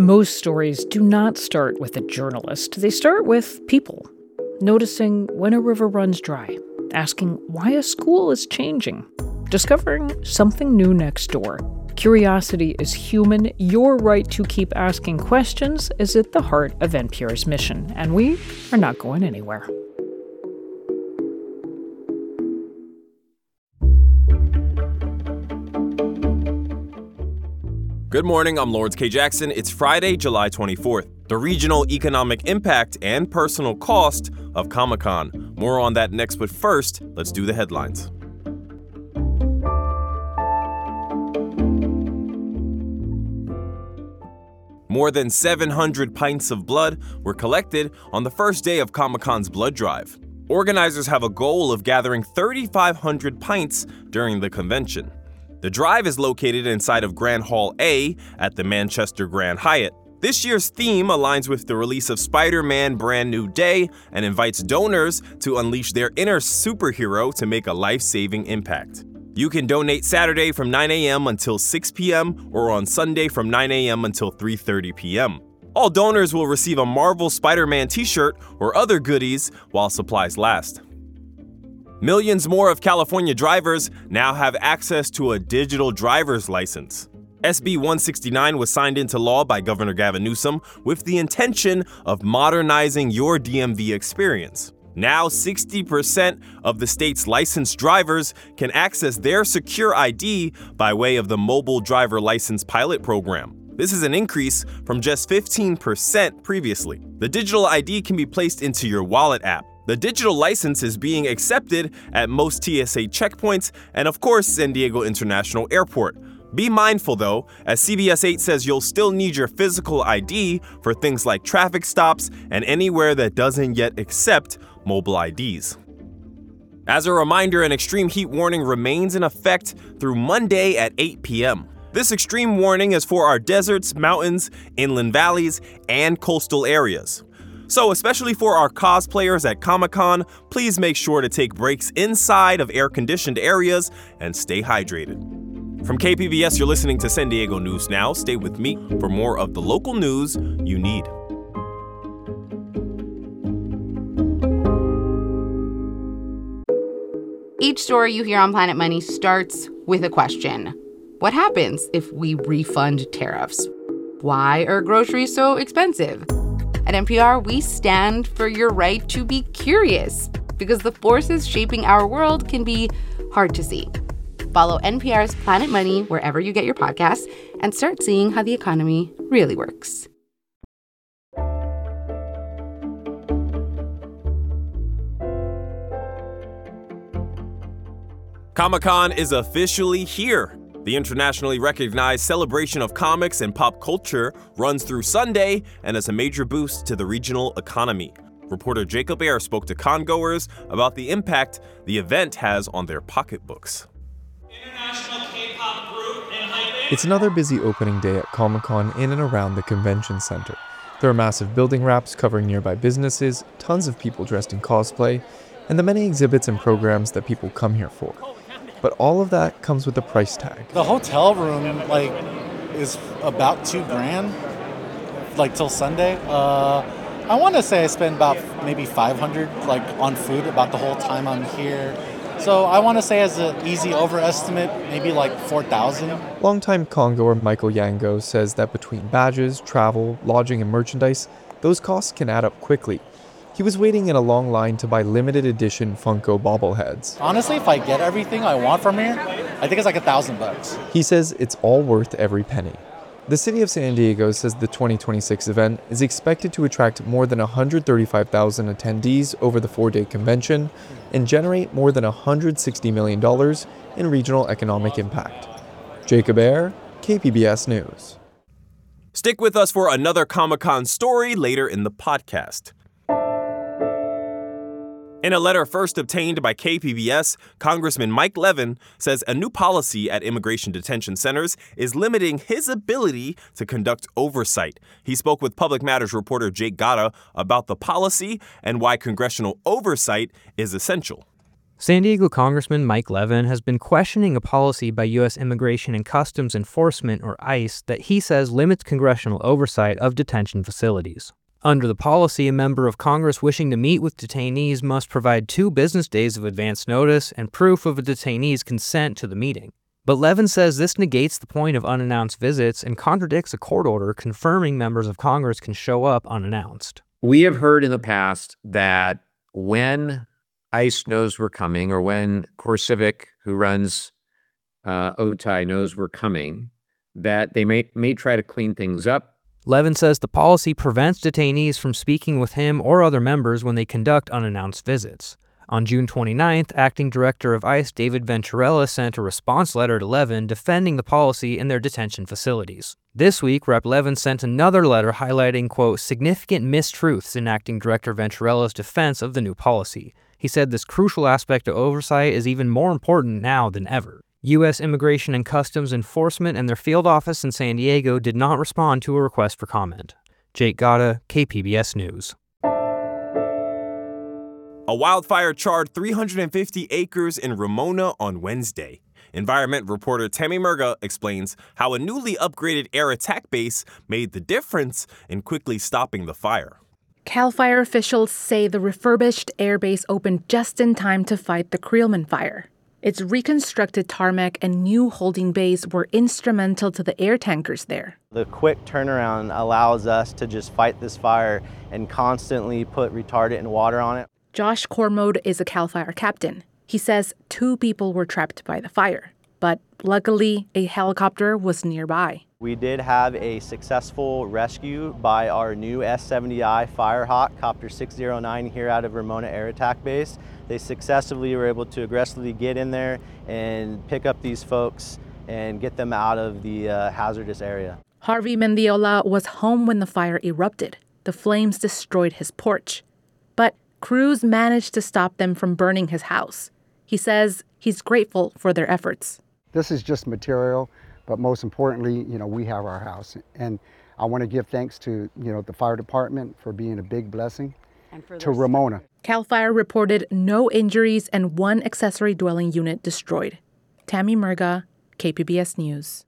Most stories do not start with a journalist. They start with people. Noticing when a river runs dry. Asking why a school is changing. Discovering something new next door. Curiosity is human. Your right to keep asking questions is at the heart of NPR's mission, and we are not going anywhere. Good morning, I'm Lawrence K. Jackson. It's Friday, July 24th. The regional economic impact and personal cost of Comic-Con. More on that next, but first, let's do the headlines. More than 700 pints of blood were collected on the first day of Comic-Con's blood drive. Organizers have a goal of gathering 3,500 pints during the convention. The drive is located inside of Grand Hall A at the Manchester Grand Hyatt. This year's theme aligns with the release of Spider-Man Brand New Day and invites donors to unleash their inner superhero to make a life-saving impact. You can donate Saturday from 9 a.m. until 6 p.m. or on Sunday from 9 a.m. until 3:30 p.m. All donors will receive a Marvel Spider-Man t-shirt or other goodies while supplies last. Millions more of California drivers now have access to a digital driver's license. SB 169 was signed into law by Governor Gavin Newsom with the intention of modernizing your DMV experience. Now, 60% of the state's licensed drivers can access their secure ID by way of the Mobile Driver License Pilot Program. This is an increase from just 15% previously. The digital ID can be placed into your wallet app. The digital license is being accepted at most TSA checkpoints and, of course, San Diego International Airport. Be mindful, though, as CBS 8 says you'll still need your physical ID for things like traffic stops and anywhere that doesn't yet accept mobile IDs. As a reminder, an extreme heat warning remains in effect through Monday at 8 p.m. This extreme warning is for our deserts, mountains, inland valleys, and coastal areas. So, especially for our cosplayers at Comic-Con, please make sure to take breaks inside of air-conditioned areas and stay hydrated. From KPBS, you're listening to San Diego News Now. Stay with me for more of the local news you need. Each story you hear on Planet Money starts with a question. What happens if we refund tariffs? Why are groceries so expensive? At NPR, we stand for your right to be curious because the forces shaping our world can be hard to see. Follow NPR's Planet Money wherever you get your podcasts and start seeing how the economy really works. Comic-Con is officially here. The internationally recognized celebration of comics and pop culture runs through Sunday and is a major boost to the regional economy. Reporter Jacob Ayer spoke to congoers about the impact the event has on their pocketbooks. International K-pop group and hype. It's another busy opening day at Comic-Con in and around the convention center. There are massive building wraps covering nearby businesses, tons of people dressed in cosplay, and the many exhibits and programs that people come here for. But all of that comes with a price tag. The hotel room, is about $2,000, till Sunday. I want to say I spent about maybe $500, on food about the whole time I'm here. So I want to say as an easy overestimate, maybe $4,000. Longtime congoer Michael Yango says that between badges, travel, lodging, and merchandise, those costs can add up quickly. He was waiting in a long line to buy limited edition Funko bobbleheads. Honestly, if I get everything I want from here, I think it's $1,000. He says it's all worth every penny. The city of San Diego says the 2026 event is expected to attract more than 135,000 attendees over the 4-day convention and generate more than $160 million in regional economic impact. Jacob Ayer, KPBS News. Stick with us for another Comic-Con story later in the podcast. In a letter first obtained by KPBS, Congressman Mike Levin says a new policy at immigration detention centers is limiting his ability to conduct oversight. He spoke with Public Matters reporter Jake Gatta about the policy and why congressional oversight is essential. San Diego Congressman Mike Levin has been questioning a policy by U.S. Immigration and Customs Enforcement, or ICE, that he says limits congressional oversight of detention facilities. Under the policy, a member of Congress wishing to meet with detainees must provide 2 business days of advance notice and proof of a detainee's consent to the meeting. But Levin says this negates the point of unannounced visits and contradicts a court order confirming members of Congress can show up unannounced. We have heard in the past that when ICE knows we're coming, or when CoreCivic, who runs OTI, knows we're coming, that they may try to clean things up. Levin says the policy prevents detainees from speaking with him or other members when they conduct unannounced visits. On June 29th, Acting Director of ICE David Venturella sent a response letter to Levin defending the policy in their detention facilities. This week, Rep. Levin sent another letter highlighting, quote, significant mistruths in Acting Director Venturella's defense of the new policy. He said this crucial aspect of oversight is even more important now than ever. U.S. Immigration and Customs Enforcement and their field office in San Diego did not respond to a request for comment. Jake Gata, KPBS News. A wildfire charred 350 acres in Ramona on Wednesday. Environment reporter Tammy Murga explains how a newly upgraded air attack base made the difference in quickly stopping the fire. CAL FIRE officials say the refurbished airbase opened just in time to fight the Creelman fire. Its reconstructed tarmac and new holding bays were instrumental to the air tankers there. The quick turnaround allows us to just fight this fire and constantly put retardant and water on it. Josh Cormode is a CAL FIRE captain. He says 2 people were trapped by the fire, but luckily a helicopter was nearby. We did have a successful rescue by our new S-70I Firehawk Copter 609 here out of Ramona Air Attack Base. They successfully were able to aggressively get in there and pick up these folks and get them out of the hazardous area. Harvey Mendiola was home when the fire erupted. The flames destroyed his porch. But crews managed to stop them from burning his house. He says he's grateful for their efforts. This is just material, but most importantly, we have our house. And I want to give thanks to, the fire department for being a big blessing, and to Ramona. CAL FIRE reported no injuries and 1 accessory dwelling unit destroyed. Tammy Murga, KPBS News.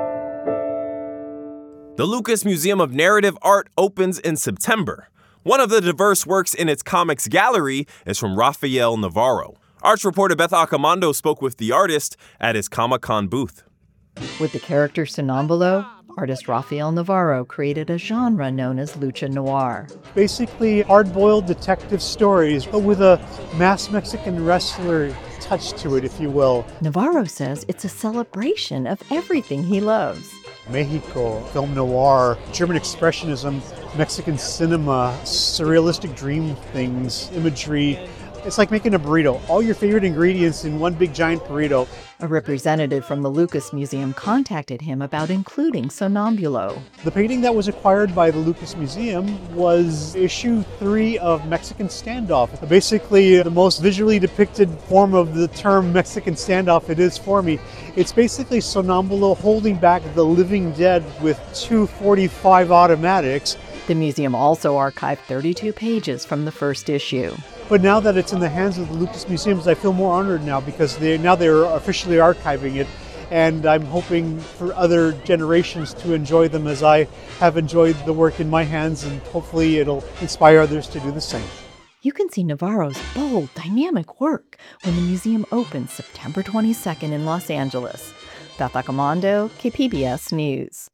The Lucas Museum of Narrative Art opens in September. One of the diverse works in its comics gallery is from Rafael Navarro. Arts reporter Beth Accomando spoke with the artist at his Comic-Con booth. With the character Sonambulo, artist Rafael Navarro created a genre known as lucha noir. Basically hard-boiled detective stories, but with a masked Mexican wrestler touch to it, if you will. Navarro says it's a celebration of everything he loves. Mexico, film noir, German expressionism, Mexican cinema, surrealistic dream things, imagery. It's like making a burrito. All your favorite ingredients in one big giant burrito. A representative from the Lucas Museum contacted him about including Sonambulo. The painting that was acquired by the Lucas Museum was issue 3 of Mexican Standoff. Basically, the most visually depicted form of the term Mexican Standoff it is for me. It's basically Sonambulo holding back the living dead with 2 .45 automatics. The museum also archived 32 pages from the first issue. But now that it's in the hands of the Lucas Museums, I feel more honored now because they're officially archiving it. And I'm hoping for other generations to enjoy them as I have enjoyed the work in my hands, and hopefully it'll inspire others to do the same. You can see Navarro's bold, dynamic work when the museum opens September 22nd in Los Angeles. Beth Accomando, KPBS News.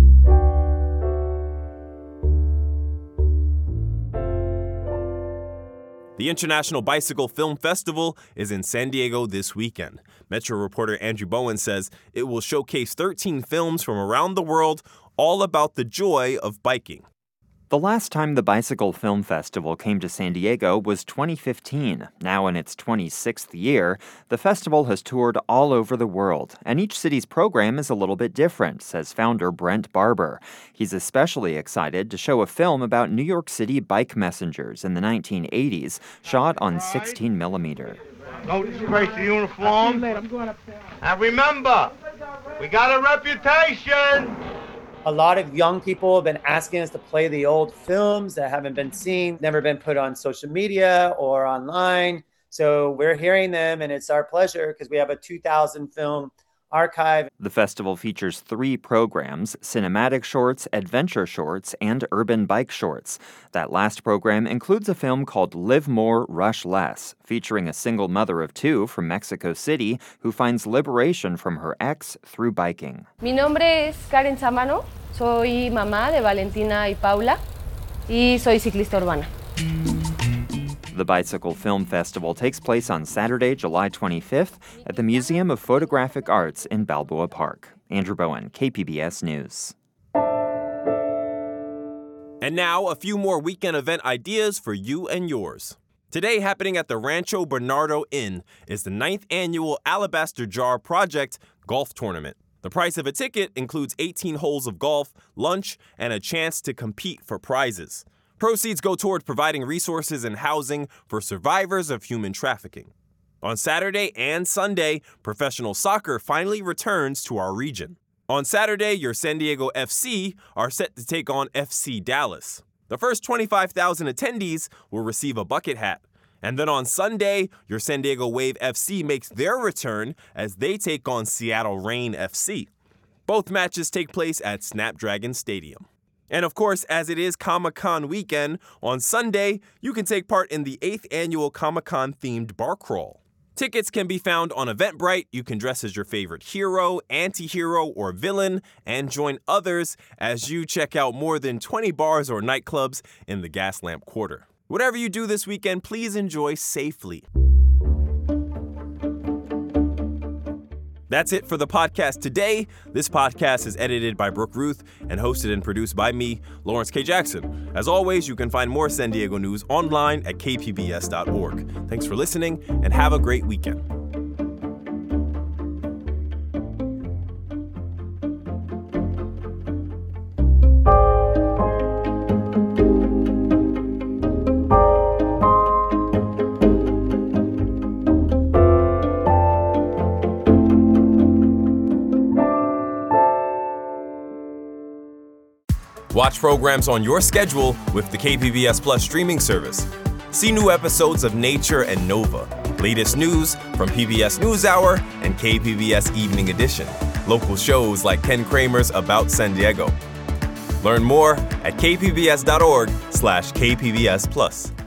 The International Bicycle Film Festival is in San Diego this weekend. Metro reporter Andrew Bowen says it will showcase 13 films from around the world, all about the joy of biking. The last time the Bicycle Film Festival came to San Diego was 2015. Now in its 26th year, the festival has toured all over the world, and each city's program is a little bit different, says founder Brent Barber. He's especially excited to show a film about New York City bike messengers in the 1980s, shot on 16 millimeter. Go disgrace the uniform. And remember, we got a reputation. A lot of young people have been asking us to play the old films that haven't been seen, never been put on social media or online. So we're hearing them, and it's our pleasure because we have a 2,000 film archive. The festival features 3 programs: cinematic shorts, adventure shorts, and urban bike shorts. That last program includes a film called Live More, Rush Less, featuring a single mother of 2 from Mexico City who finds liberation from her ex through biking. Mi nombre es Karen Samano, soy mamá de Valentina y Paula, y soy ciclista urbana. The Bicycle Film Festival takes place on Saturday, July 25th at the Museum of Photographic Arts in Balboa Park. Andrew Bowen, KPBS News. And now, a few more weekend event ideas for you and yours. Today, happening at the Rancho Bernardo Inn, is the 9th annual Alabaster Jar Project Golf Tournament. The price of a ticket includes 18 holes of golf, lunch, and a chance to compete for prizes. Proceeds go toward providing resources and housing for survivors of human trafficking. On Saturday and Sunday, professional soccer finally returns to our region. On Saturday, your San Diego FC are set to take on FC Dallas. The first 25,000 attendees will receive a bucket hat. And then on Sunday, your San Diego Wave FC makes their return as they take on Seattle Reign FC. Both matches take place at Snapdragon Stadium. And of course, as it is Comic-Con weekend, on Sunday, you can take part in the 8th annual Comic-Con themed bar crawl. Tickets can be found on Eventbrite. You can dress as your favorite hero, anti-hero, or villain, and join others as you check out more than 20 bars or nightclubs in the Gaslamp Quarter. Whatever you do this weekend, please enjoy safely. That's it for the podcast today. This podcast is edited by Brooke Ruth and hosted and produced by me, Lawrence K. Jackson. As always, you can find more San Diego news online at kpbs.org. Thanks for listening and have a great weekend. Watch programs on your schedule with the KPBS Plus streaming service. See new episodes of Nature and Nova, latest news from PBS NewsHour and KPBS Evening Edition, local shows like Ken Kramer's About San Diego. Learn more at kpbs.org/KPBS Plus.